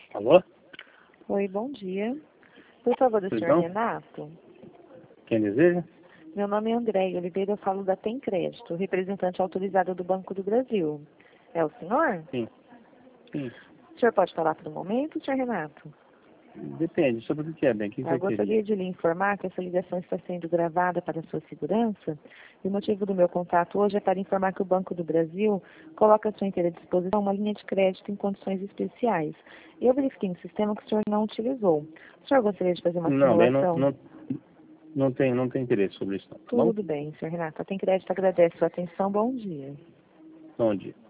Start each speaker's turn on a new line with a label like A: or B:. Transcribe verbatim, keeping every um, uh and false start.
A: Alô?
B: Oi, bom dia. Por favor, do senhor
A: Perdão?
B: Renato.
A: Quem deseja?
B: Meu nome é Andréia Oliveira, eu falo da Tem Crédito, representante autorizada do Banco do Brasil. É o senhor?
A: Sim. Sim.
B: O senhor pode falar por um momento, senhor Renato?
A: Depende, sobre o que é, bem, o que
B: Eu
A: você queria?
B: gostaria de lhe informar que essa ligação está sendo gravada para sua segurança e o motivo do meu contato hoje é para informar que o Banco do Brasil coloca à sua inteira disposição uma linha de crédito em condições especiais. Eu verifiquei no sistema que o senhor não utilizou. O senhor gostaria de fazer uma
A: Não, bem, não,
B: simulação?
A: não, não tem, não tem interesse sobre isso, não, tá bom?
B: Tudo bem, senhor Renato. A Tem Crédito agradece a sua atenção. Bom dia.
A: Bom dia.